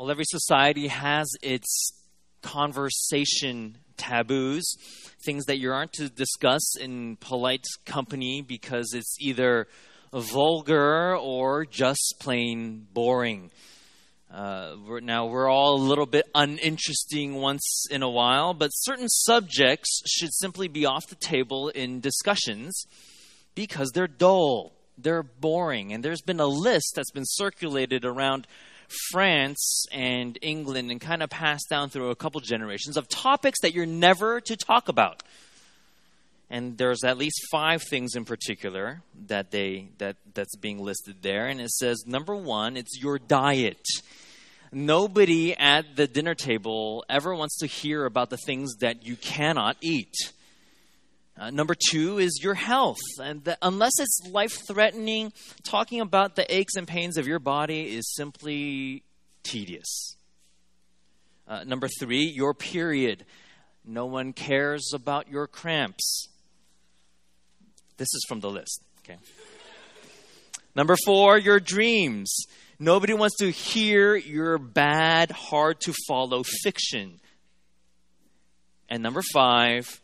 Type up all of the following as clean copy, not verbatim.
Well, every society has its conversation taboos, things that you aren't to discuss in polite company because it's either vulgar or just plain boring. We're all a little bit uninteresting once in a while, but certain subjects should simply be off the table in discussions because they're dull, they're boring. And there's been a list that's been circulated around France and England and kind of passed down through a couple generations of topics that you're never to talk about. And there's at least 5 things in particular that's being listed there. And it says, number 1, it's your diet. Nobody at the dinner table ever wants to hear about the things that you cannot eat. Number 2 is your health. And unless it's life-threatening, talking about the aches and pains of your body is simply tedious. Number 3, your period. No one cares about your cramps. This is from the list. Okay. Number 4, your dreams. Nobody wants to hear your bad, hard-to-follow fiction. And number 5,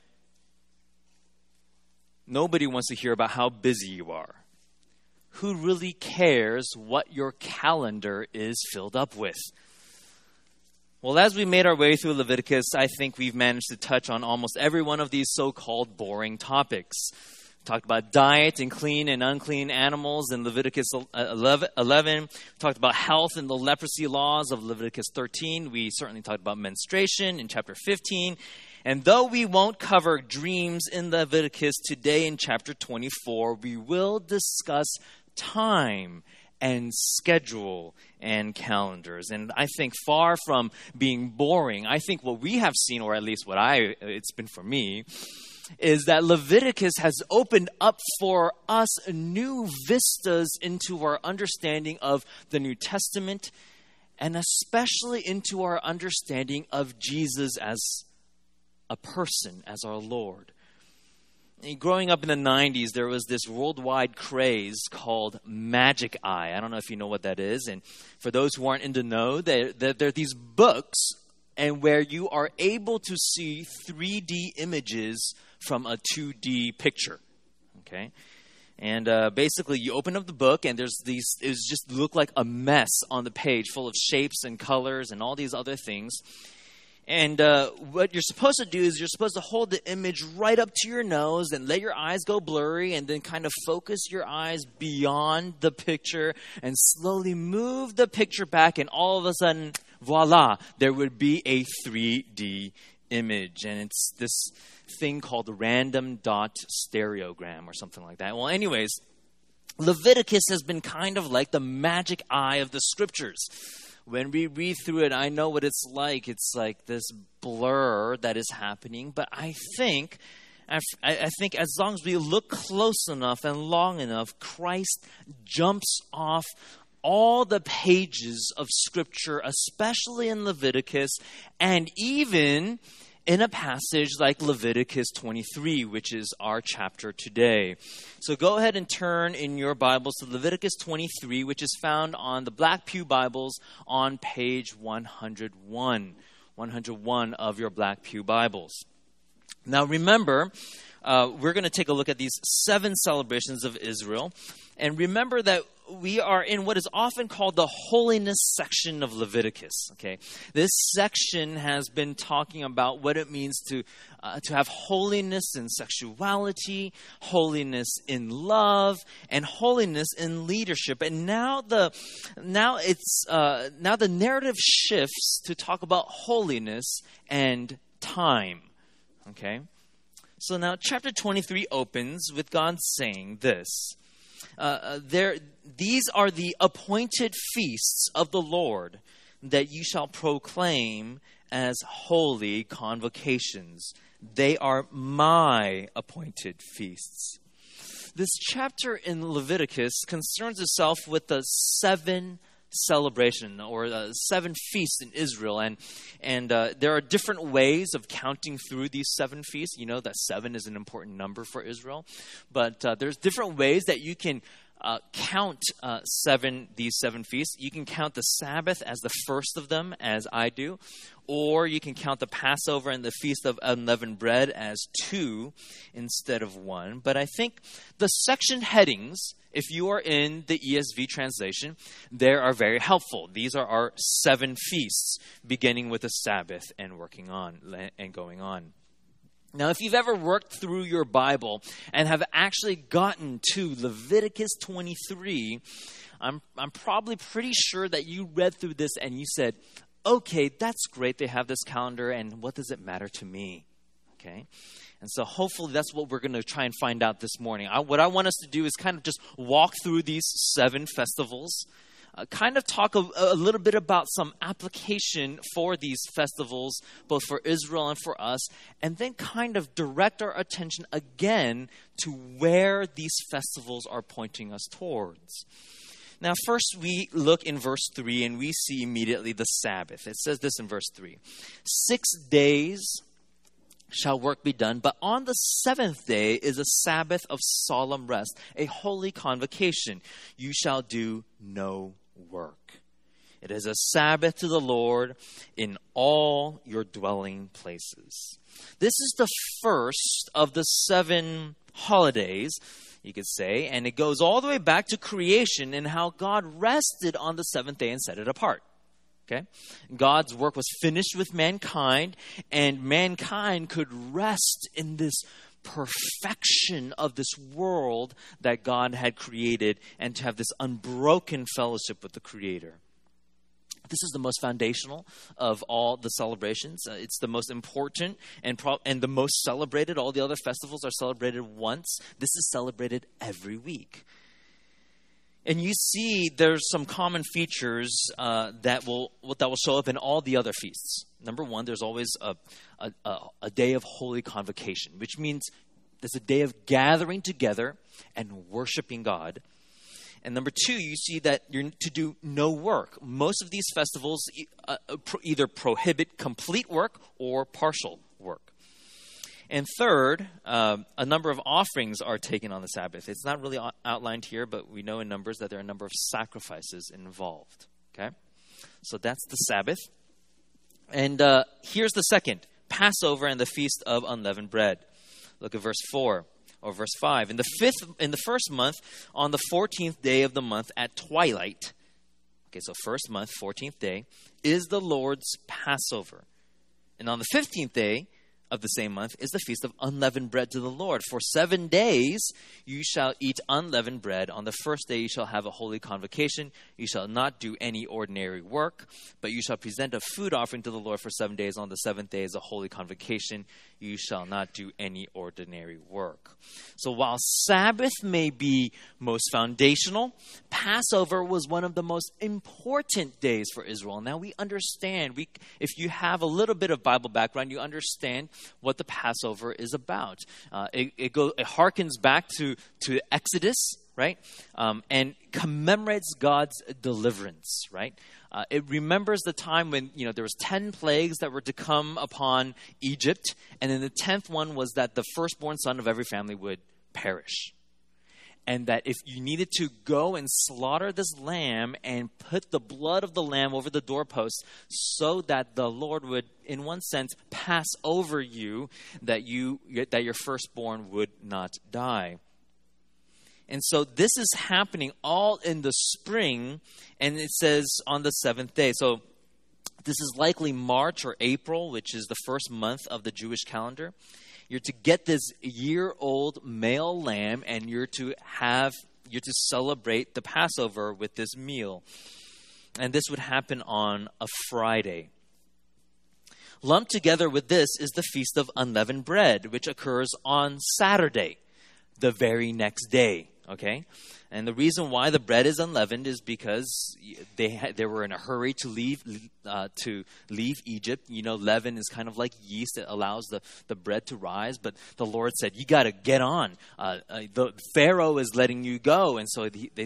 nobody wants to hear about how busy you are. Who really cares what your calendar is filled up with? Well, as we made our way through Leviticus, I think we've managed to touch on almost every one of these so-called boring topics. We talked about diet and clean and unclean animals in Leviticus 11. We talked about health and the leprosy laws of Leviticus 13. We certainly talked about menstruation in chapter 15. And though we won't cover dreams in Leviticus today in chapter 24, we will discuss time and schedule and calendars. And I think far from being boring, I think what we have seen, or at least it's been for me, is that Leviticus has opened up for us new vistas into our understanding of the New Testament, and especially into our understanding of Jesus as a person, as our Lord. And growing up in the 90s, there was this worldwide craze called Magic Eye. I don't know if you know what that is. And for those who aren't in the know, there are these books and where you are able to see 3D images from a 2D picture. Okay? And basically, you open up the book, and it just look like a mess on the page, full of shapes and colors and all these other things. And what you're supposed to do is you're supposed to hold the image right up to your nose and let your eyes go blurry and then kind of focus your eyes beyond the picture and slowly move the picture back, and all of a sudden, voila, there would be a 3D image. And it's this thing called random dot stereogram or something like that. Well, anyways, Leviticus has been kind of like the magic eye of the scriptures. When we read through it, I know what it's like. It's like this blur that is happening. But I think as long as we look close enough and long enough, Christ jumps off all the pages of Scripture, especially in Leviticus, and even in a passage like Leviticus 23, which is our chapter today. So go ahead and turn in your Bibles to Leviticus 23, which is found on the Black Pew Bibles on page 101 of your Black Pew Bibles. Now remember, we're going to take a look at these 7 celebrations of Israel. And remember that we are in what is often called the holiness section of Leviticus. Okay, this section has been talking about what it means to have holiness in sexuality, holiness in love, and holiness in leadership. And now the narrative shifts to talk about holiness and time. Okay, so now chapter 23 opens with God saying this. These are the appointed feasts of the Lord that you shall proclaim as holy convocations. They are my appointed feasts. This chapter in Leviticus concerns itself with the 7 celebration or 7 feasts in Israel, and there are different ways of counting through these 7 feasts. You know that 7 is an important number for Israel, but there's different ways that you can count these seven feasts. You can count the Sabbath as the first of them, as I do, or you can count the Passover and the Feast of Unleavened Bread as two instead of one. But I think the section headings, if you are in the ESV translation, they are very helpful. These are our seven feasts, beginning with the Sabbath and working on and going on. Now, if you've ever worked through your Bible and have actually gotten to Leviticus 23, I'm probably pretty sure that you read through this and you said, okay, that's great. They have this calendar, and what does it matter to me? Okay. And so hopefully that's what we're going to try and find out this morning. What I want us to do is kind of just walk through these seven festivals, kind of talk a little bit about some application for these festivals, both for Israel and for us, and then kind of direct our attention again to where these festivals are pointing us towards. Now, first we look in verse 3 and we see immediately the Sabbath. It says this in verse 3, 6 days shall work be done, but on the seventh day is a Sabbath of solemn rest, a holy convocation. You shall do no work. It is a Sabbath to the Lord in all your dwelling places. This is the first of the 7 holidays, you could say, and it goes all the way back to creation and how God rested on the seventh day and set it apart. Okay? God's work was finished with mankind, and mankind could rest in this perfection of this world that God had created and to have this unbroken fellowship with the Creator. This is the most foundational of all the celebrations. It's the most important and the most celebrated. All the other festivals are celebrated once. This is celebrated every week. And you see there's some common features that will show up in all the other feasts. Number one, there's always a day of holy convocation, which means there's a day of gathering together and worshiping God. And number two, you see that you're to do no work. Most of these festivals either prohibit complete work or partial work. And third, a number of offerings are taken on the Sabbath. It's not really outlined here, but we know in Numbers that there are a number of sacrifices involved. Okay? So that's the Sabbath. And here's the second, Passover and the Feast of Unleavened Bread. Look at verse 4 or verse 5. In the first month, on the 14th day of the month at twilight, okay, so first month, 14th day, is the Lord's Passover. And on the 15th day of the same month is the Feast of Unleavened Bread to the Lord. For 7 days you shall eat unleavened bread. On the first day you shall have a holy convocation. You shall not do any ordinary work, but you shall present a food offering to the Lord for 7 days. On the seventh day is a holy convocation. You shall not do any ordinary work. So while Sabbath may be most foundational, Passover was one of the most important days for Israel. Now we understand, if you have a little bit of Bible background, you understand what the Passover is about. It harkens back to Exodus, right? And commemorates God's deliverance, right? It remembers the time when, there was 10 plagues that were to come upon Egypt. And then the 10th one was that the firstborn son of every family would perish. And that if you needed to go and slaughter this lamb and put the blood of the lamb over the doorpost so that the Lord would, in one sense, pass over you, that your firstborn would not die. And so this is happening all in the spring, and it says on the seventh day. So this is likely March or April, which is the first month of the Jewish calendar. You're to get this year-old male lamb, and you're to celebrate the Passover with this meal. And this would happen on a Friday. Lumped together with this is the Feast of Unleavened Bread, which occurs on Saturday, the very next day. Okay? And the reason why the bread is unleavened is because they were in a hurry to leave Egypt. Leaven is kind of like yeast. It allows the bread to rise. But the Lord said, you got to get on. The Pharaoh is letting you go. And so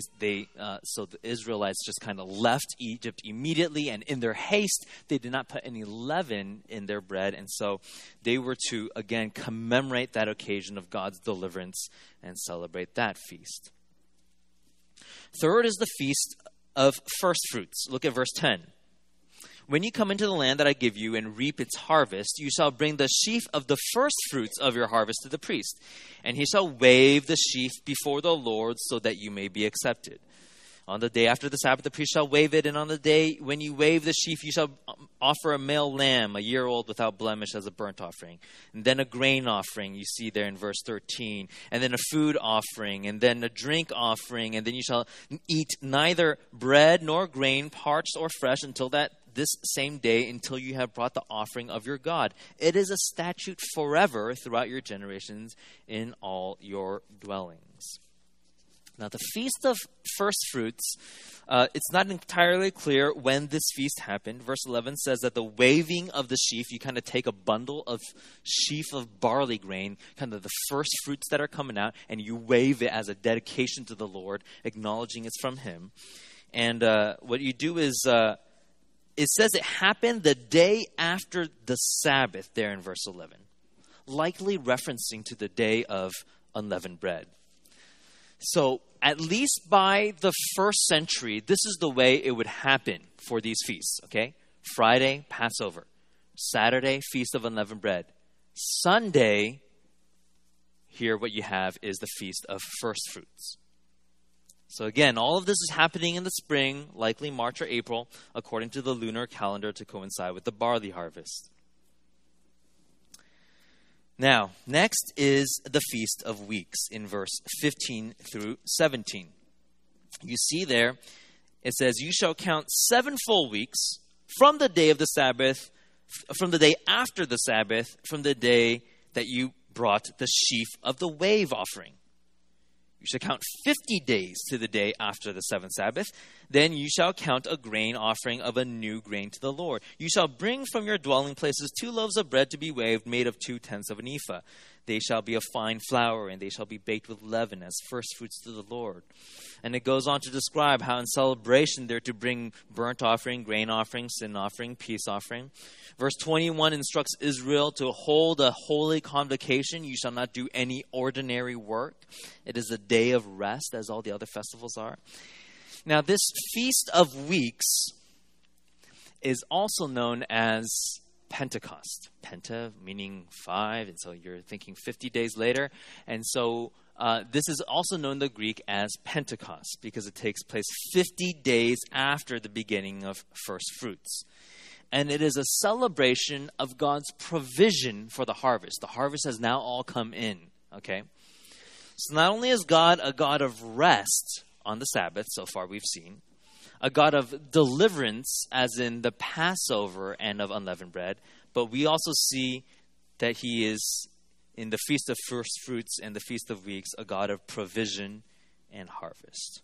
so the Israelites just kind of left Egypt immediately. And in their haste, they did not put any leaven in their bread. And so they were to, again, commemorate that occasion of God's deliverance and celebrate that feast. Third is the feast of first fruits. Look at verse 10. When you come into the land that I give you and reap its harvest, you shall bring the sheaf of the first fruits of your harvest to the priest, and he shall wave the sheaf before the Lord so that you may be accepted. On the day after the Sabbath, the priest shall wave it, and on the day when you wave the sheaf, you shall offer a male lamb, a year old without blemish, as a burnt offering. And then a grain offering, you see there in verse 13. And then a food offering, and then a drink offering. And then you shall eat neither bread nor grain, parched or fresh, until this same day, until you have brought the offering of your God. It is a statute forever throughout your generations in all your dwellings. Now, the Feast of First Fruits, it's not entirely clear when this feast happened. Verse 11 says that the waving of the sheaf, you kind of take a bundle of sheaf of barley grain, kind of the first fruits that are coming out, and you wave it as a dedication to the Lord, acknowledging it's from Him. And what you do is, it says it happened the day after the Sabbath there in verse 11, likely referencing to the day of unleavened bread. So at least by the first century, this is the way it would happen for these feasts, okay? Friday, Passover. Saturday, Feast of Unleavened Bread. Sunday, here what you have is the Feast of First Fruits. So again, all of this is happening in the spring, likely March or April, according to the lunar calendar to coincide with the barley harvest. Now, next is the Feast of Weeks in verse 15 through 17. You see there, it says, you shall count 7 full weeks from the day of the Sabbath, from the day after the Sabbath, from the day that you brought the sheaf of the wave offering. You shall count 50 days to the day after the seventh Sabbath. Then you shall count a grain offering of a new grain to the Lord. You shall bring from your dwelling places 2 loaves of bread to be waved, made of 2/10 of an ephah. They shall be of fine flour, and they shall be baked with leaven as first fruits to the Lord. And it goes on to describe how in celebration they're to bring burnt offering, grain offering, sin offering, peace offering. Verse 21 instructs Israel to hold a holy convocation. You shall not do any ordinary work. It is a day of rest, as all the other festivals are. Now, this Feast of Weeks is also known as Pentecost. Penta meaning 5, and so you're thinking 50 days later. And so this is also known in the Greek as Pentecost because it takes place 50 days after the beginning of first fruits. And it is a celebration of God's provision for the harvest. The harvest has now all come in, okay? So not only is God a God of rest on the Sabbath, so far we've seen, a God of deliverance, as in the Passover and of unleavened bread, but we also see that He is, in the Feast of First Fruits and the Feast of Weeks, a God of provision and harvest.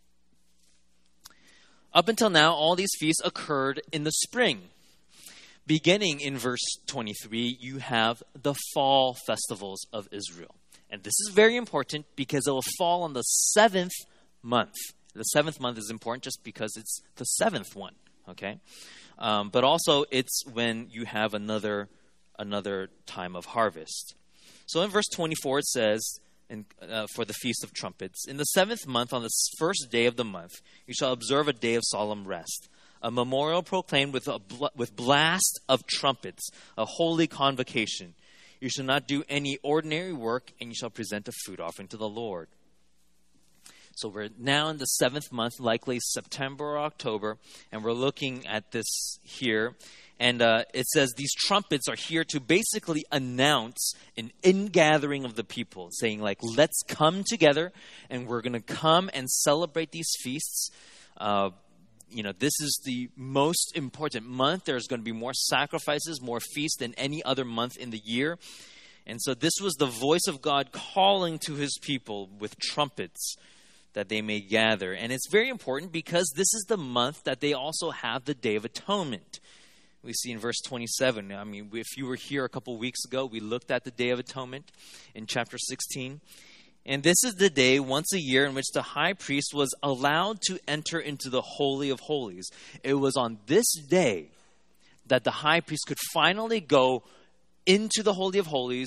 Up until now, all these feasts occurred in the spring. Beginning in verse 23, you have the fall festivals of Israel. And this is very important because it will fall on the 7th month. The 7th month is important just because it's the 7th one, okay? But also it's when you have another time of harvest. So in verse 24 it says, for the Feast of Trumpets, in the 7th month, on the first day of the month, you shall observe a day of solemn rest, a memorial proclaimed with blast of trumpets, a holy convocation. You shall not do any ordinary work, and you shall present a food offering to the Lord. So we're now in the 7th month, likely September or October, and we're looking at this here. And it says these trumpets are here to basically announce an ingathering of the people, saying like, let's come together, and we're going to come and celebrate these feasts. This is the most important month. There's going to be more sacrifices, more feasts than any other month in the year. And so this was the voice of God calling to His people with trumpets that they may gather. And it's very important because this is the month that they also have the Day of Atonement. We see in verse 27. I mean, if you were here a couple weeks ago, we looked at the Day of Atonement in chapter 16. And this is the day once a year in which the high priest was allowed to enter into the Holy of Holies. It was on this day that the high priest could finally go into the Holy of Holies,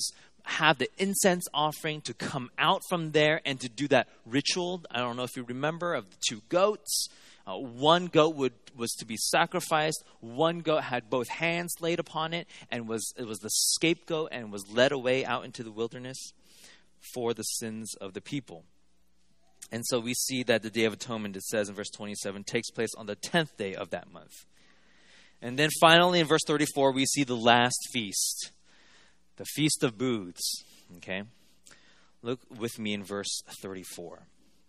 have the incense offering to come out from there and to do that ritual. I don't know if you remember, of the 2 goats. One goat was to be sacrificed. One goat had both hands laid upon it, and it was the scapegoat and was led away out into the wilderness for the sins of the people. And so we see that the Day of Atonement, it says in verse 27, takes place on the 10th day of that month. And then finally in verse 34, we see the last feast, the Feast of Booths. Okay? Look with me in verse 34.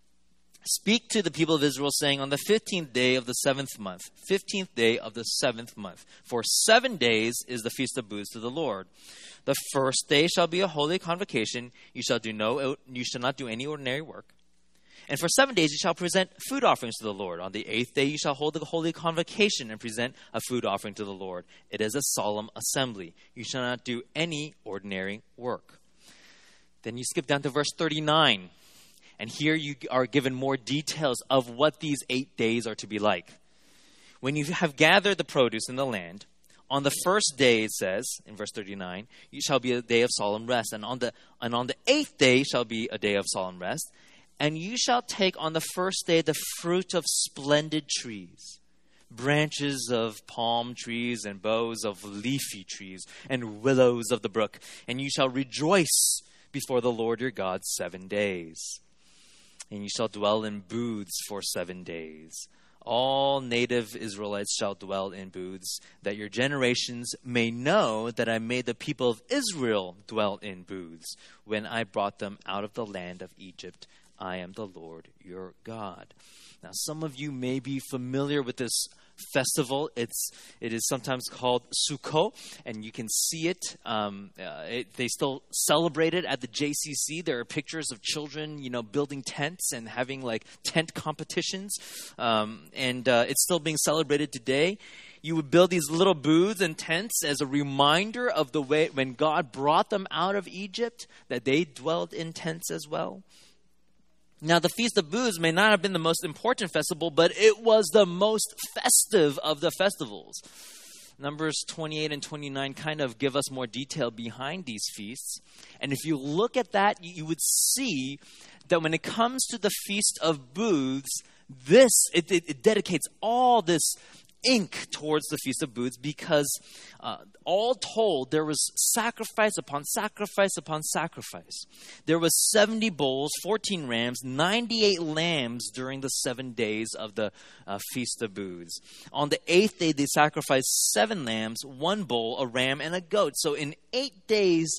Speak to the people of Israel, saying, on the 15th day of the 7th month, 15th day of the 7th month, for 7 days is the Feast of Booths to the Lord. The first day shall be a holy convocation. You shall not do any ordinary work. And for 7 days you shall present food offerings to the Lord. On the 8th day you shall hold a holy convocation and present a food offering to the Lord. It is a solemn assembly. You shall not do any ordinary work. Then you skip down to verse 39. And here you are given more details of what these 8 days are to be like. When you have gathered the produce in the land, on the first day, it says in verse 39, you shall be a day of solemn rest. And on the 8th day shall be a day of solemn rest. And you shall take on the first day the fruit of splendid trees, branches of palm trees and boughs of leafy trees and willows of the brook. And you shall rejoice before the Lord your God 7 days. And you shall dwell in booths for 7 days. All native Israelites shall dwell in booths, that your generations may know that I made the people of Israel dwell in booths when I brought them out of the land of Egypt. I am the Lord your God. Now, some of you may be familiar with this festival. It is sometimes called Sukkot, and you can see it. They still celebrate it at the JCC. There are pictures of children, building tents and having like tent competitions, and it's still being celebrated today. You would build these little booths and tents as a reminder of the way when God brought them out of Egypt, that they dwelled in tents as well. Now, the Feast of Booths may not have been the most important festival, but it was the most festive of the festivals. Numbers 28 and 29 kind of give us more detail behind these feasts. And if you look at that, you would see that when it comes to the Feast of Booths, it dedicates all this ink towards the Feast of Booths, because all told, there was sacrifice upon sacrifice upon sacrifice. There was 70 bulls, 14 rams, 98 lambs during the 7 days of the Feast of Booths. On the 8th day, they sacrificed 7 lambs, 1 bull, a ram, and a goat. So in 8 days,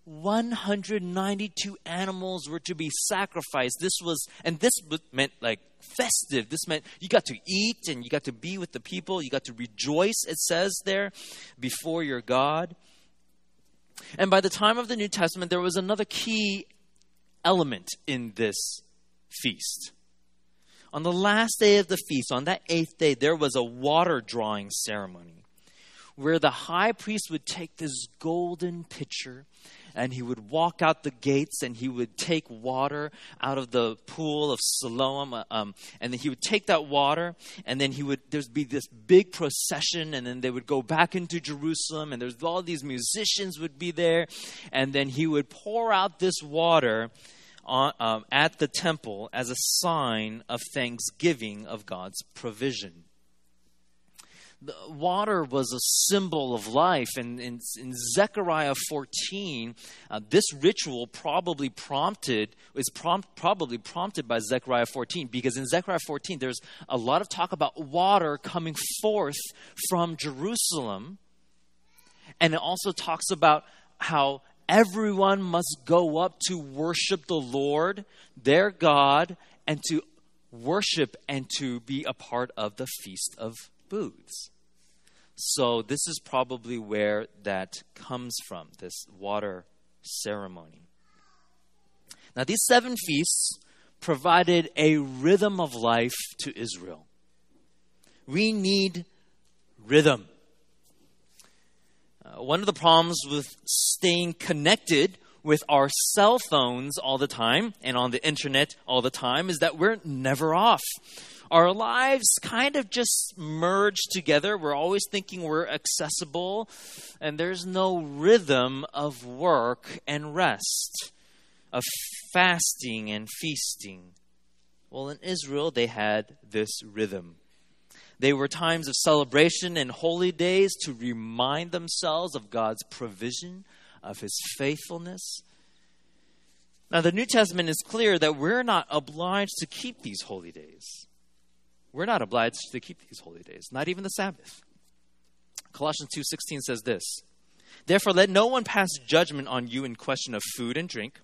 192 animals were to be sacrificed. This meant like festive. This meant you got to eat and you got to be with the people. You got to rejoice, it says there, before your God. And by the time of the New Testament, there was another key element in this feast. On the last day of the feast, on that 8th day, there was a water drawing ceremony where the high priest would take this golden pitcher and he would walk out the gates and he would take water out of the pool of Siloam. And then he would take that water, and then there'd be this big procession, and then they would go back into Jerusalem, and there's all these musicians would be there. And then he would pour out this water at the temple as a sign of thanksgiving of God's provision. The water was a symbol of life, and in Zechariah 14, this ritual probably prompted by Zechariah 14, because in Zechariah 14 there's a lot of talk about water coming forth from Jerusalem, and it also talks about how everyone must go up to worship the Lord, their God, and to worship and to be a part of the Feast of Booths. So this is probably where that comes from, this water ceremony. Now, these 7 feasts provided a rhythm of life to Israel. We need rhythm. One of the problems with staying connected with our cell phones all the time and on the internet all the time is that we're never off. Our lives kind of just merge together. We're always thinking we're accessible, and there's no rhythm of work and rest, of fasting and feasting. Well, in Israel, they had this rhythm. They were times of celebration and holy days to remind themselves of God's provision, of His faithfulness. Now, the New Testament is clear that we're not obliged to keep these holy days. We're not obliged to keep these holy days, not even the Sabbath. Colossians 2:16 says this, "Therefore, let no one pass judgment on you in question of food and drink,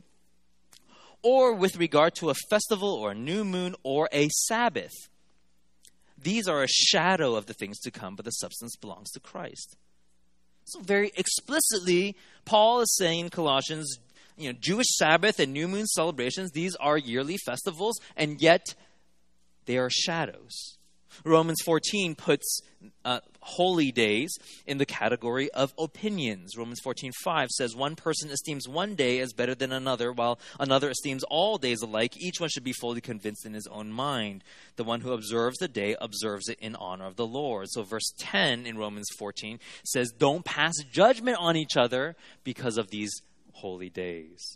or with regard to a festival or a new moon or a Sabbath. These are a shadow of the things to come, but the substance belongs to Christ." So very explicitly, Paul is saying in Colossians, Jewish Sabbath and new moon celebrations, these are yearly festivals, and yet they are shadows. Romans 14 puts holy days in the category of opinions. Romans 14:5 says, "One person esteems one day as better than another, while another esteems all days alike. Each one should be fully convinced in his own mind. The one who observes the day observes it in honor of the Lord." So verse 10 in Romans 14 says, don't pass judgment on each other because of these holy days.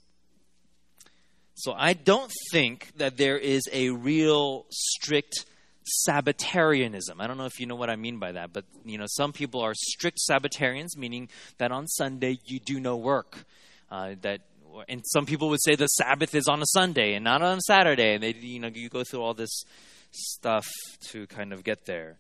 So I don't think that there is a real strict Sabbatarianism. I don't know if you know what I mean by that, but some people are strict Sabbatarians, meaning that on Sunday you do no work. And some people would say the Sabbath is on a Sunday and not on a Saturday, and they, you go through all this stuff to kind of get there.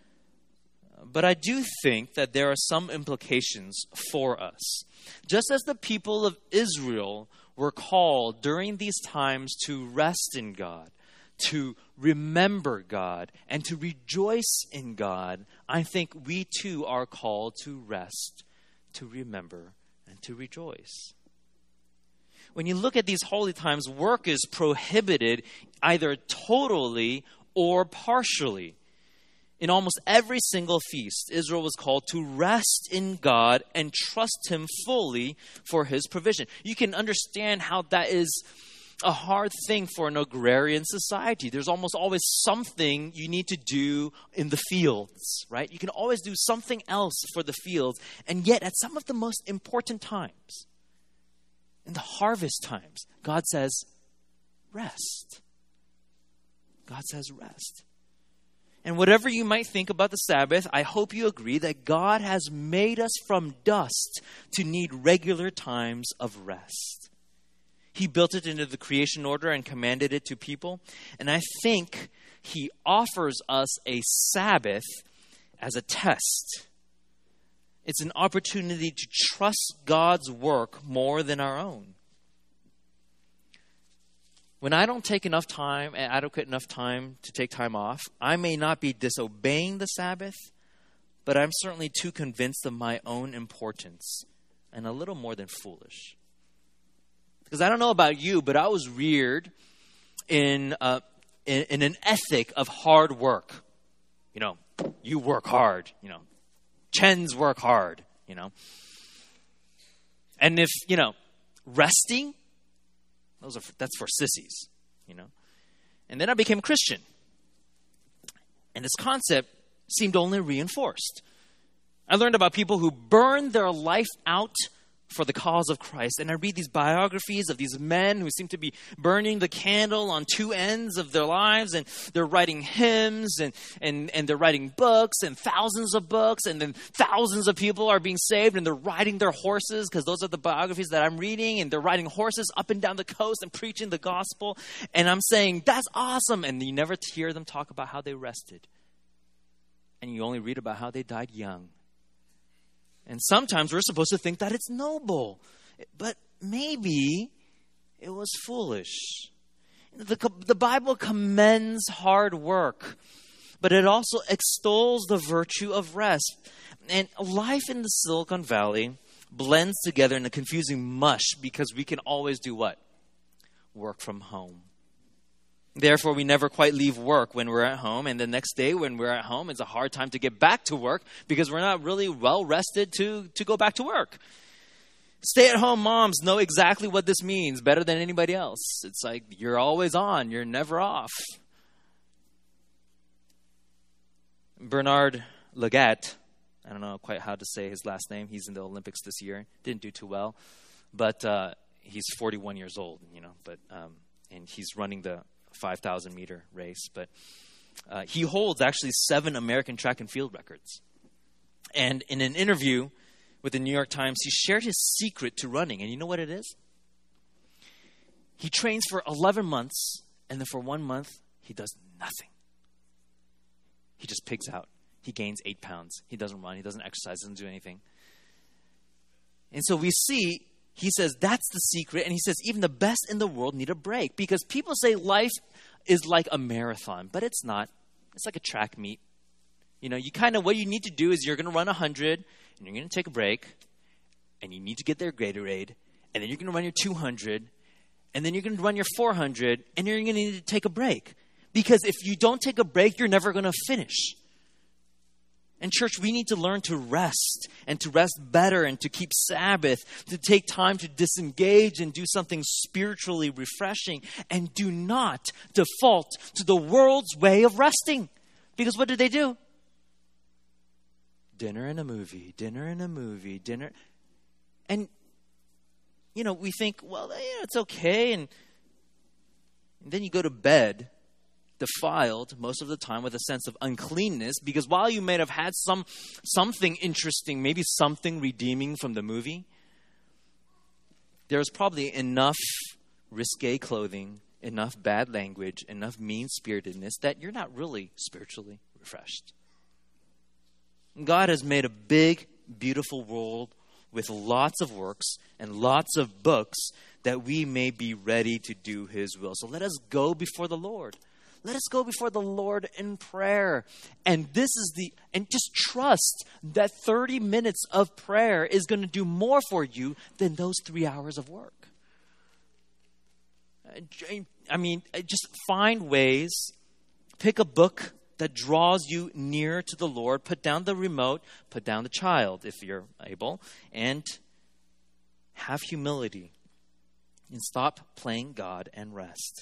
But I do think that there are some implications for us. Just as the people of Israel were called during these times to rest in God, to remember God, and to rejoice in God, I think we too are called to rest, to remember, and to rejoice. When you look at these holy times, work is prohibited either totally or partially. In almost every single feast, Israel was called to rest in God and trust Him fully for His provision. You can understand how that is a hard thing for an agrarian society. There's almost always something you need to do in the fields, right? You can always do something else for the fields. And yet, at some of the most important times, in the harvest times, God says, rest. God says, rest. And whatever you might think about the Sabbath, I hope you agree that God has made us from dust to need regular times of rest. He built it into the creation order and commanded it to people. And I think He offers us a Sabbath as a test. It's an opportunity to trust God's work more than our own. When I don't take enough time, adequate enough time to take time off, I may not be disobeying the Sabbath, but I'm certainly too convinced of my own importance and a little more than foolish. Because I don't know about you, but I was reared in an ethic of hard work. You work hard. Chens work hard. And if resting, that's for sissies. And then I became a Christian, and this concept seemed only reinforced. I learned about people who burned their life out for the cause of Christ. And I read these biographies of these men who seem to be burning the candle on two ends of their lives, and they're writing hymns and they're writing books and thousands of books, and then thousands of people are being saved, and they're riding their horses, because those are the biographies that I'm reading, and they're riding horses up and down the coast and preaching the gospel. And I'm saying, that's awesome. And you never hear them talk about how they rested. And you only read about how they died young. And sometimes we're supposed to think that it's noble. But maybe it was foolish. The Bible commends hard work, but it also extols the virtue of rest. And life in the Silicon Valley blends together in a confusing mush because we can always do what? Work from home. Therefore, we never quite leave work when we're at home. And the next day when we're at home, it's a hard time to get back to work because we're not really well rested to go back to work. Stay-at-home moms know exactly what this means better than anybody else. It's like you're always on. You're never off. Bernard Lagat, I don't know quite how to say his last name. He's in the Olympics this year. Didn't do too well. But he's 41 years old, and he's running the 5,000-meter race. But he holds actually 7 American track and field records. And in an interview with the New York Times, he shared his secret to running. And you know what it is? He trains for 11 months, and then for 1 month, he does nothing. He just pigs out. He gains 8 pounds. He doesn't run. He doesn't exercise. Doesn't do anything. And so we see, he says, that's the secret. And he says, even the best in the world need a break. Because people say life is like a marathon, but it's not. It's like a track meet. What you need to do is you're going to run 100, and you're going to take a break, and you need to get their Gatorade, and then you're going to run your 200, and then you're going to run your 400, and you're going to need to take a break. Because if you don't take a break, you're never going to finish. And church, we need to learn to rest, and to rest better, and to keep Sabbath, to take time to disengage and do something spiritually refreshing, and do not default to the world's way of resting. Because what do? Dinner and a movie, dinner and a movie, dinner. And, we think, well, it's okay. And then you go to bed defiled most of the time with a sense of uncleanness, because while you may have had something interesting, maybe something redeeming from the movie, there's probably enough risque clothing, enough bad language, enough mean-spiritedness that you're not really spiritually refreshed. God has made a big, beautiful world with lots of works and lots of books that we may be ready to do His will. So let us go before the Lord. Let us go before the Lord in prayer. And just trust that 30 minutes of prayer is going to do more for you than those 3 hours of work. Just find ways, pick a book that draws you near to the Lord. Put down the remote, put down the child if you're able, and have humility. And stop playing God and rest.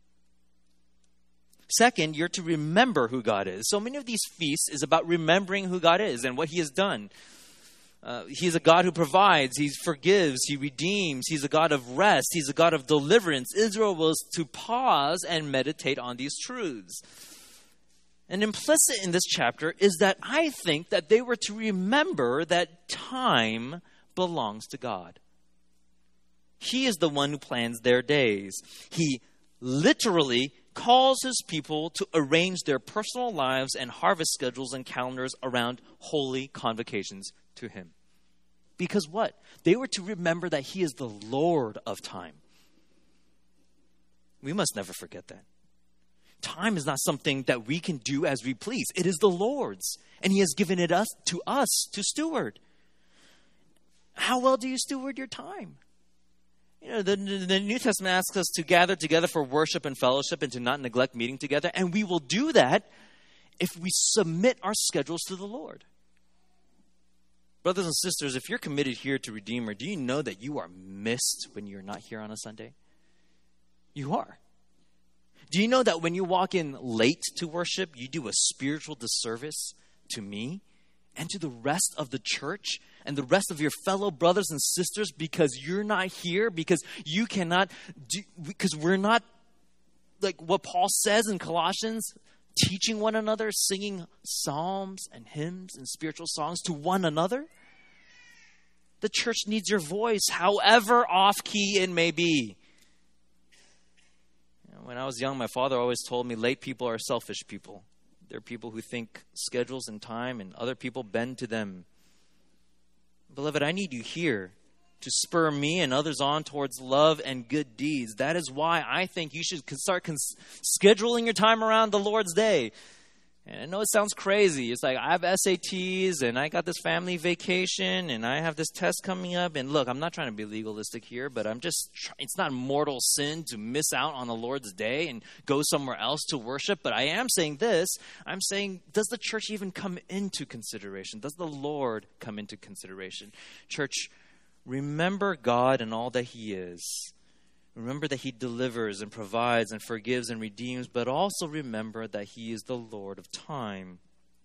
Second, you're to remember who God is. So many of these feasts is about remembering who God is and what He has done. He's a God who provides, He forgives, He redeems, He's a God of rest, He's a God of deliverance. Israel was to pause and meditate on these truths. And implicit in this chapter is that I think that they were to remember that time belongs to God. He is the one who plans their days. He literally calls His people to arrange their personal lives and harvest schedules and calendars around holy convocations to Him. Because what? They were to remember that He is the Lord of time. We must never forget that. Time is not something that we can do as we please. It is the Lord's, and He has given it to us to steward. How well do you steward your time? The New Testament asks us to gather together for worship and fellowship and to not neglect meeting together. And we will do that if we submit our schedules to the Lord. Brothers and sisters, if you're committed here to Redeemer, do you know that you are missed when you're not here on a Sunday? You are. Do you know that when you walk in late to worship, you do a spiritual disservice to me and to the rest of the church and the rest of your fellow brothers and sisters because you're not here, because you cannot because we're not, like what Paul says in Colossians, teaching one another, singing psalms and hymns and spiritual songs to one another? The church needs your voice, however off-key it may be. When I was young, my father always told me late people are selfish people. They're people who think schedules and time, and other people bend to them. Beloved, I need you here to spur me and others on towards love and good deeds. That is why I think you should start scheduling your time around the Lord's Day. And I know it sounds crazy. It's like I have SATs and I got this family vacation and I have this test coming up. And look, I'm not trying to be legalistic here, but it's not mortal sin to miss out on the Lord's Day and go somewhere else to worship. But I am saying this. I'm saying, does the church even come into consideration? Does the Lord come into consideration? Church, remember God and all that He is. Remember that He delivers and provides and forgives and redeems, but also remember that He is the Lord of time.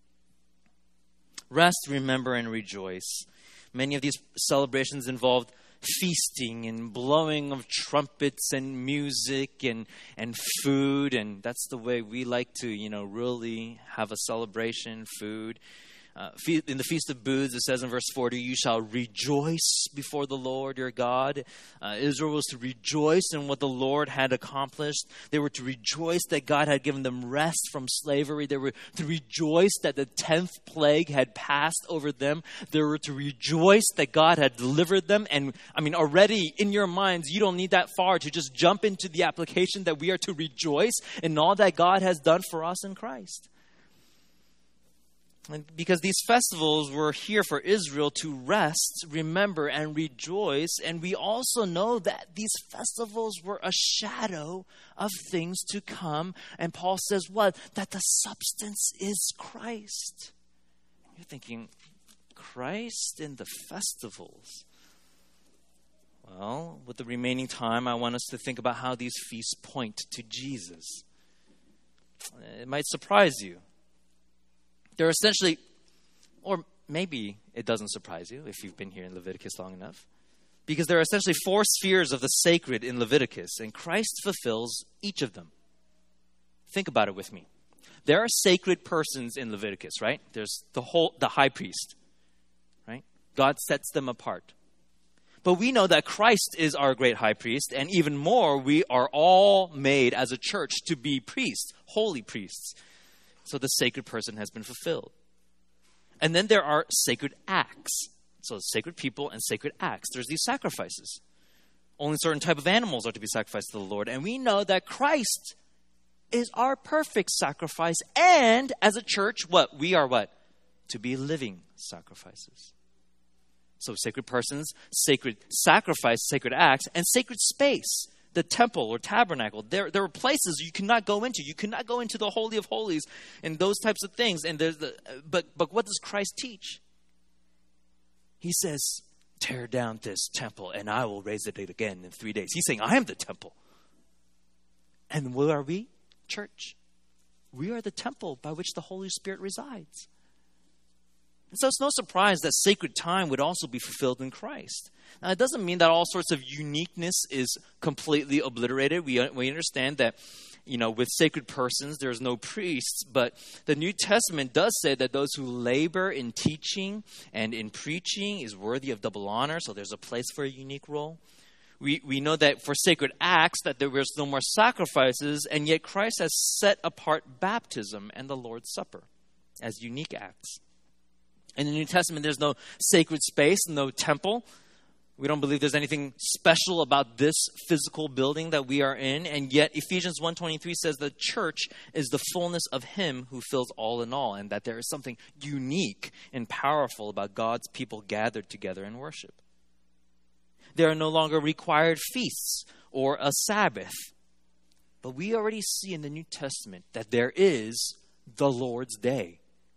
Rest, remember, and rejoice. Many of these celebrations involved feasting and blowing of trumpets and music and food, and that's the way we like to, really have a celebration, food. In the Feast of Booths, it says in verse 40, you shall rejoice before the Lord your God. Israel was to rejoice in what the Lord had accomplished. They were to rejoice that God had given them rest from slavery. They were to rejoice that the 10th plague had passed over them. They were to rejoice that God had delivered them. And already in your minds, you don't need that far to just jump into the application that we are to rejoice in all that God has done for us in Christ. And because these festivals were here for Israel to rest, remember, and rejoice. And we also know that these festivals were a shadow of things to come. And Paul says what? That the substance is Christ. You're thinking, Christ in the festivals? Well, with the remaining time, I want us to think about how these feasts point to Jesus. It might surprise you. They're essentially, or maybe it doesn't surprise you if you've been here in Leviticus long enough, because there are essentially 4 spheres of the sacred in Leviticus, and Christ fulfills each of them. Think about it with me. There are sacred persons in Leviticus, right? There's the high priest, right? God sets them apart. But we know that Christ is our great high priest, and even more, we are all made as a church to be priests, holy priests. So the sacred person has been fulfilled. And then there are sacred acts. So sacred people and sacred acts. There's these sacrifices. Only certain type of animals are to be sacrificed to the Lord. And we know that Christ is our perfect sacrifice. And as a church, we are to be living sacrifices. So sacred persons, sacred sacrifice, sacred acts, and sacred space. The temple or tabernacle, there were places you cannot go into. You cannot go into the Holy of Holies and those types of things. And but what does Christ teach? He says, tear down this temple and I will raise it again in 3 days. He's saying, I am the temple. And what are we? Church. We are the temple by which the Holy Spirit resides. And so it's no surprise that sacred time would also be fulfilled in Christ. Now, it doesn't mean that all sorts of uniqueness is completely obliterated. We understand that, with sacred persons, there's no priests. But the New Testament does say that those who labor in teaching and in preaching is worthy of double honor. So there's a place for a unique role. We know that for sacred acts that there was no more sacrifices. And yet Christ has set apart baptism and the Lord's Supper as unique acts. In the New Testament, there's no sacred space, no temple. We don't believe there's anything special about this physical building that we are in. And yet Ephesians 1:23 says the church is the fullness of Him who fills all in all. And that there is something unique and powerful about God's people gathered together in worship. There are no longer required feasts or a Sabbath. But we already see in the New Testament that there is the Lord's Day.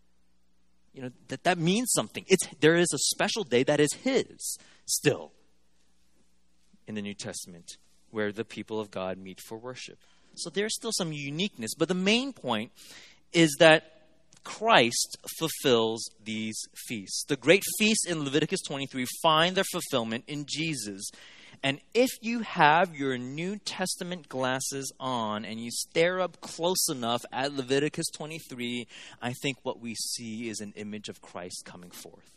That means something. There is a special day that is His still in the New Testament where the people of God meet for worship. So there's still some uniqueness. But the main point is that Christ fulfills these feasts. The great feasts in Leviticus 23 find their fulfillment in Jesus. And if you have your New Testament glasses on and you stare up close enough at Leviticus 23, I think what we see is an image of Christ coming forth.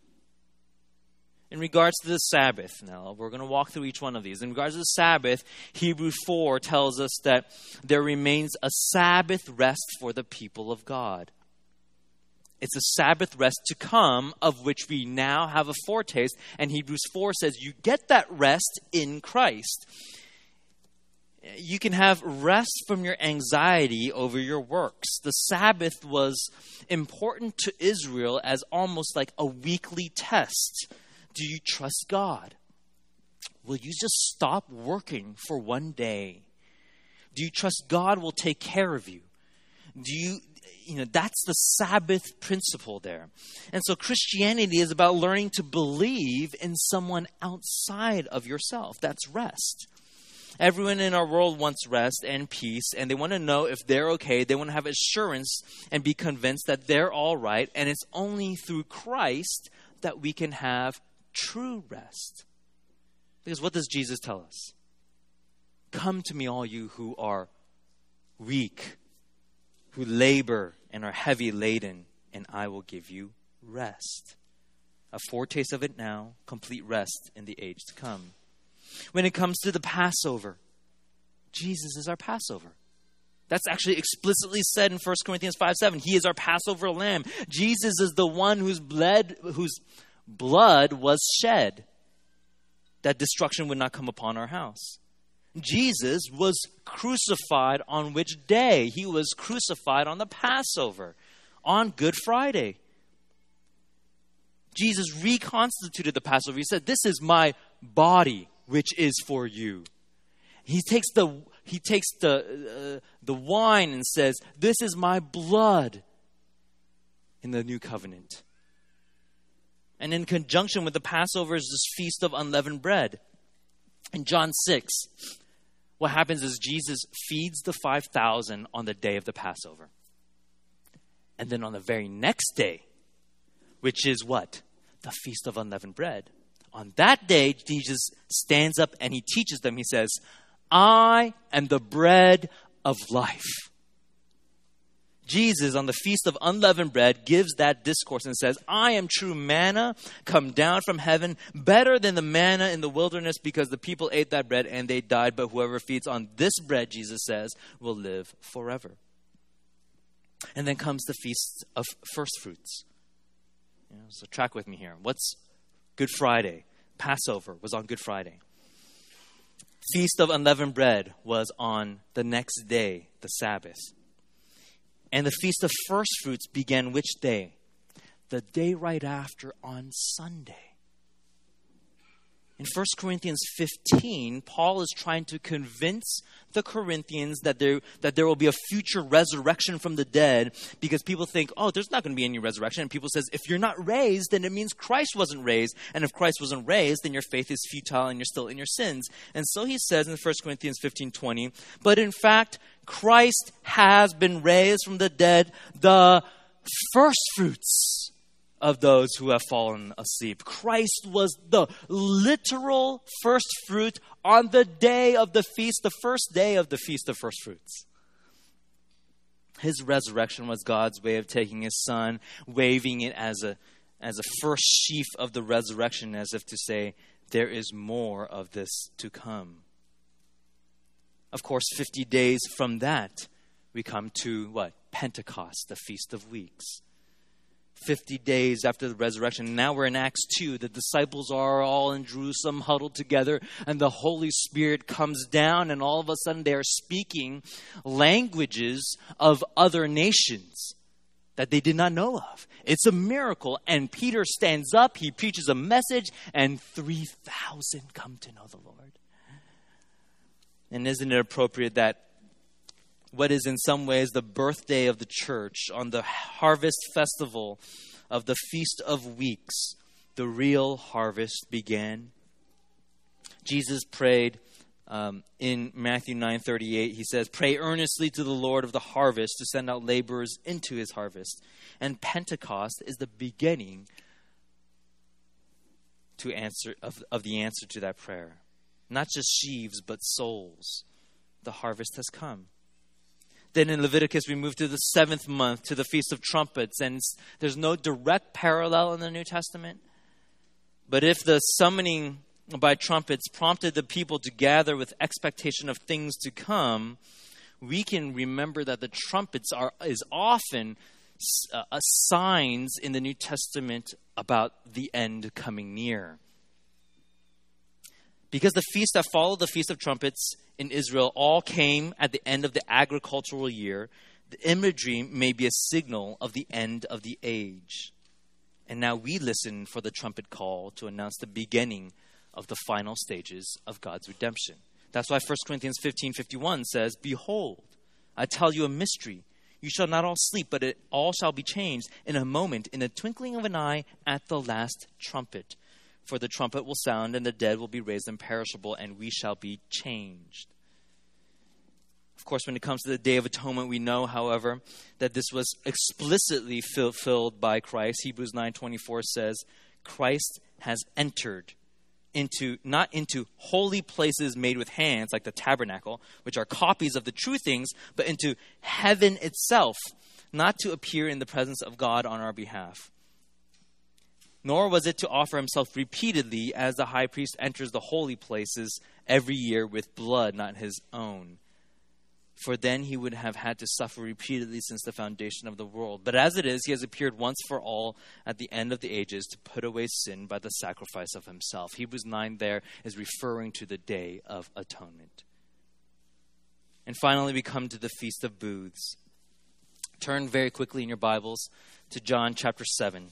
In regards to the Sabbath, now we're going to walk through each one of these. In regards to the Sabbath, Hebrews 4 tells us that there remains a Sabbath rest for the people of God. It's a Sabbath rest to come, of which we now have a foretaste. And Hebrews 4 says you get that rest in Christ. You can have rest from your anxiety over your works. The Sabbath was important to Israel as almost like a weekly test. Do you trust God? Will you just stop working for one day? Do you trust God will take care of you? that's the Sabbath principle there. And so Christianity is about learning to believe in someone outside of yourself. That's rest. Everyone in our world wants rest and peace, and they want to know if they're okay. They want to have assurance and be convinced that they're all right. And it's only through Christ that we can have true rest. Because what does Jesus tell us? Come to me, all you who are weak, who labor and are heavy laden, and I will give you rest. A foretaste of it now, complete rest in the age to come. When it comes to the Passover, Jesus is our Passover. That's actually explicitly said in 1 Corinthians 5:7. He is our Passover lamb. Jesus is the one whose blood was shed, that destruction would not come upon our house. Jesus was crucified on which day? He was crucified on the Passover, on Good Friday. Jesus reconstituted the Passover. He said, "This is my body, which is for you." He takes the wine and says, "This is my blood in the new covenant." And in conjunction with the Passover is this feast of unleavened bread. In John 6, what happens is Jesus feeds the 5,000 on the day of the Passover. And then on the very next day, which is what? The Feast of Unleavened Bread. On that day, Jesus stands up and he teaches them. He says, "I am the bread of life." Jesus, on the Feast of Unleavened Bread, gives that discourse and says, "I am true manna come down from heaven, better than the manna in the wilderness, because the people ate that bread and they died. But whoever feeds on this bread," Jesus says, "will live forever." And then comes the Feast of First Fruits. So track with me here. What's Good Friday? Passover was on Good Friday. Feast of Unleavened Bread was on the next day, the Sabbath. And the Feast of First Fruits began which day? The day right after, on Sunday. In 1 Corinthians 15, Paul is trying to convince the Corinthians that there will be a future resurrection from the dead, because people think, there's not going to be any resurrection. And people says, if you're not raised, then it means Christ wasn't raised. And if Christ wasn't raised, then your faith is futile and you're still in your sins. And so he says in 1 Corinthians 15:20, "But in fact, Christ has been raised from the dead, the first fruits of those who have fallen asleep." Christ was the literal first fruit on the day of the feast, the first day of the Feast of First Fruits. His resurrection was God's way of taking his son, waving it as a first sheaf of the resurrection, as if to say, there is more of this to come. Of course, 50 days from that, we come to what? Pentecost, the Feast of Weeks. 50 days after the resurrection. Now we're in Acts 2. The disciples are all in Jerusalem huddled together, and the Holy Spirit comes down, and all of a sudden they are speaking languages of other nations that they did not know of. It's a miracle. And Peter stands up, he preaches a message, and 3,000 come to know the Lord. And isn't it appropriate that what is in some ways the birthday of the church, on the harvest festival of the Feast of Weeks, the real harvest began? Jesus prayed in Matthew 9:38. He says, "Pray earnestly to the Lord of the harvest to send out laborers into his harvest." And Pentecost is the beginning of the answer to that prayer. Not just sheaves, but souls. The harvest has come. Then in Leviticus, we move to the 7th month, to the Feast of Trumpets. And there's no direct parallel in the New Testament. But if the summoning by trumpets prompted the people to gather with expectation of things to come, we can remember that the trumpets is often signs in the New Testament about the end coming near. Because the feast that followed the Feast of Trumpets in Israel all came at the end of the agricultural year, the imagery may be a signal of the end of the age. And now we listen for the trumpet call to announce the beginning of the final stages of God's redemption. That's why 1 Corinthians 15:51 says, "Behold, I tell you a mystery. You shall not all sleep, but it all shall be changed in a moment, in a twinkling of an eye, at the last trumpet. For the trumpet will sound, and the dead will be raised imperishable, and we shall be changed. Of course, when it comes to the Day of Atonement, we know, however, that this was explicitly fulfilled by Christ. Hebrews 9:24 says, Christ has entered not into holy places made with hands, like the tabernacle, which are copies of the true things, but into heaven itself, not to appear in the presence of God on our behalf. Nor was it to offer himself repeatedly, as the high priest enters the holy places every year with blood, not his own. For then he would have had to suffer repeatedly since the foundation of the world. But as it is, he has appeared once for all at the end of the ages to put away sin by the sacrifice of himself. Hebrews 9 there is referring to the Day of Atonement. And finally, we come to the Feast of Booths. Turn very quickly in your Bibles to John chapter 7.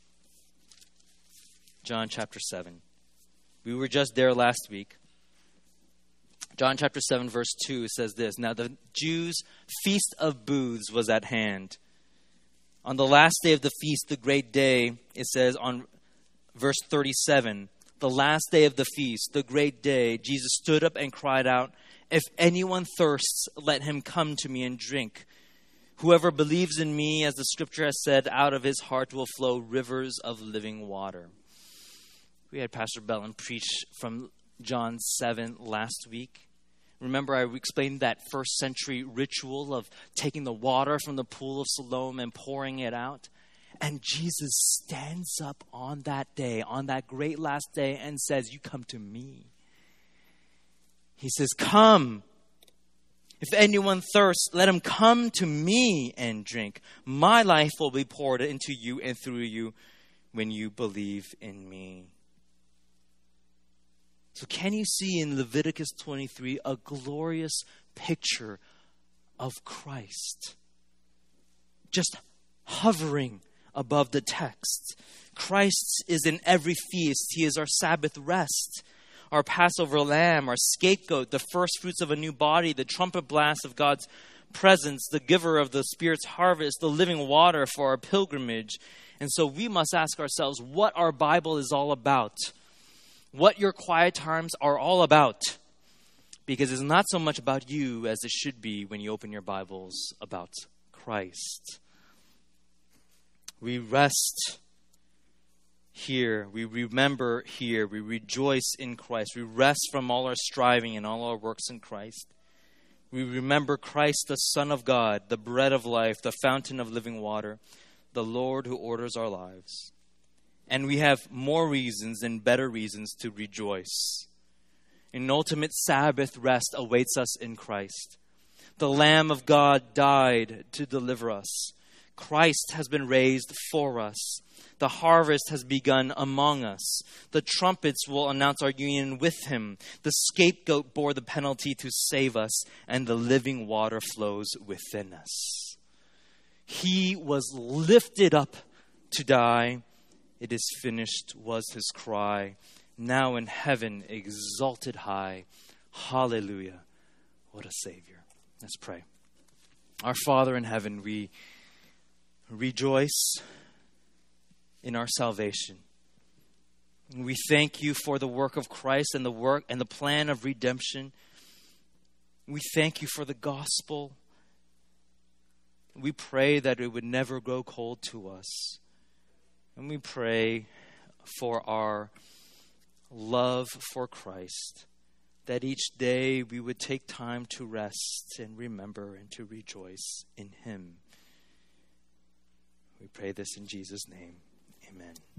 John chapter 7. We were just there last week. John chapter 7 verse 2 says this, Now the Jews' Feast of Booths was at hand. On the last day of the feast, the great day, it says on verse 37, the last day of the feast, the great day, Jesus stood up and cried out, If anyone thirsts, let him come to me and drink. Whoever believes in me, as the scripture has said, out of his heart will flow rivers of living water. We had Pastor Bellin preach from John 7 last week. Remember, I explained that first century ritual of taking the water from the pool of Siloam and pouring it out. And Jesus stands up on that day, on that great last day, and says, You come to me. He says, Come. If anyone thirsts, let him come to me and drink. My life will be poured into you and through you when you believe in me. So can you see in Leviticus 23 a glorious picture of Christ? Just hovering above the text. Christ is in every feast. He is our Sabbath rest, our Passover lamb, our scapegoat, the first fruits of a new body, the trumpet blast of God's presence, the giver of the Spirit's harvest, the living water for our pilgrimage. And so we must ask ourselves what our Bible is all about. What your quiet times are all about. Because it's not so much about you as it should be when you open your Bibles about Christ. We rest here. We remember here. We rejoice in Christ. We rest from all our striving and all our works in Christ. We remember Christ, the Son of God, the bread of life, the fountain of living water, the Lord who orders our lives. And we have more reasons and better reasons to rejoice. An ultimate Sabbath rest awaits us in Christ. The Lamb of God died to deliver us. Christ has been raised for us. The harvest has begun among us. The trumpets will announce our union with him. The scapegoat bore the penalty to save us, and the living water flows within us. He was lifted up to die. It is finished was his cry. Now in heaven, exalted high. Hallelujah. What a Savior. Let's pray. Our Father in heaven, we rejoice in our salvation. We thank you for the work of Christ and the work and the plan of redemption. We thank you for the gospel. We pray that it would never grow cold to us. And we pray for our love for Christ, that each day we would take time to rest and remember and to rejoice in him. We pray this in Jesus' name. Amen.